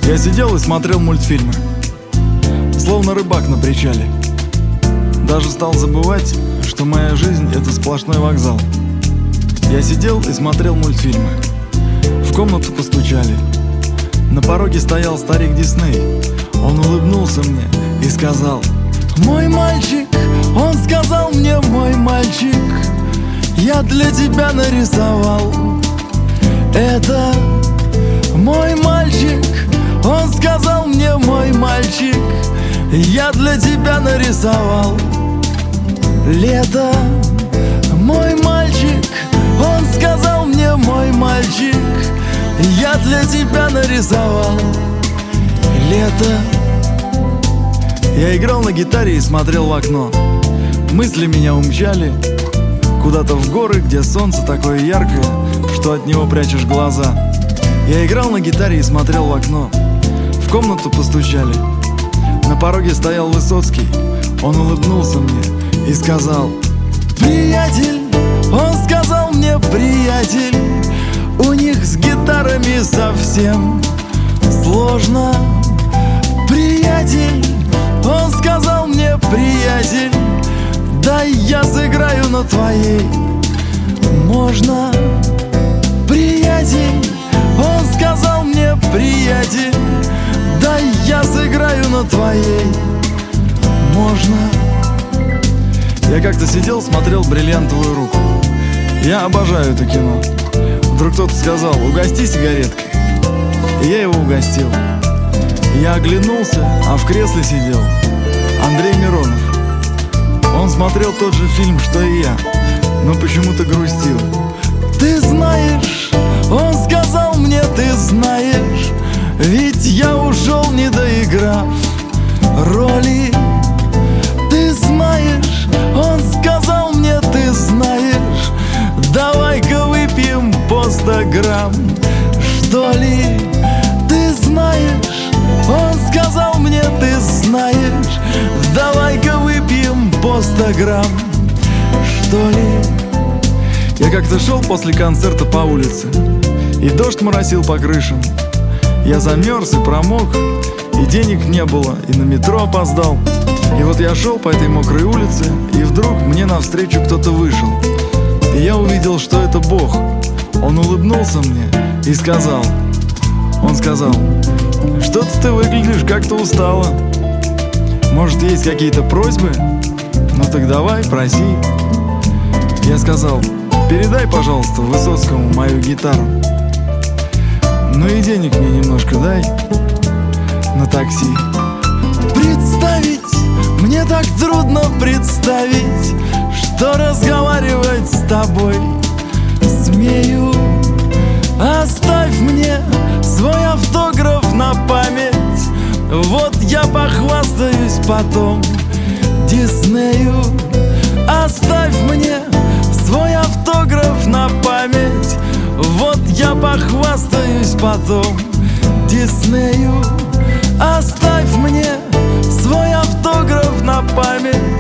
Я сидел и смотрел мультфильмы, словно рыбак на причале. Даже стал забывать, что моя жизнь — это сплошной вокзал. Я сидел и смотрел мультфильмы. В комнату постучали. На пороге стоял старик Дисней. Он улыбнулся мне и сказал: «Мой мальчик», он сказал мне: «Мой мальчик, я для тебя нарисовал это». Мой мальчик, он сказал мне: «Мой мальчик, я для тебя нарисовал лето». Мой мальчик, он сказал мне: «Мой мальчик, я для тебя нарисовал лето». Я играл на гитаре и смотрел в окно. Мысли меня умчали куда-то в горы, где солнце такое яркое, что от него прячешь глаза. Я играл на гитаре и смотрел в окно. В комнату постучали. На пороге стоял Высоцкий. Он улыбнулся мне и сказал: «Приятель», он сказал мне: «Приятель, у них с гитарами совсем сложно». «Приятель», он сказал мне: «Приятель, дай я сыграю на твоей, можно?» «Приятель», он сказал мне: «Приятель, дай я сыграю на твоей, можно?» Я как-то сидел, смотрел «Бриллиантовую руку». Я обожаю это кино. Вдруг кто-то сказал: «Угости сигареткой». И я его угостил. Я оглянулся, а в кресле сидел Андрей Миронов. Он смотрел тот же фильм, что и я, но почему-то грустил. «Ты знаешь», он сказал мне: «Ты знаешь, ведь я ушел, не доиграв роли». «Ты знаешь», он сказал мне: «Ты знаешь, давай-ка выпьем по 100 грамм, что ли». «Ты знаешь», он сказал мне: «Ты знаешь, давай-ка выпьем по 100 грамм, что ли». Я как-то шел после концерта по улице, и дождь моросил по крышам. Я замерз и промок, и денег не было, и на метро опоздал. И вот я шел по этой мокрой улице, и вдруг мне навстречу кто-то вышел. И я увидел, что это Бог. Он улыбнулся мне и сказал: он сказал: «Что-то ты выглядишь как-то устало. Может, есть какие-то просьбы? Ну так давай, проси». Я сказал: «Передай, пожалуйста, Высоцкому мою гитару. Ну и денег мне немножко дай на такси». Представить, мне так трудно представить, что разговаривать с тобой смею. Оставь мне свой автограф на память, вот я похвастаюсь потом Диснею. Оставь мне свой автограф на память, вот я похвастаюсь потом Диснею. Оставь мне свой автограф на память,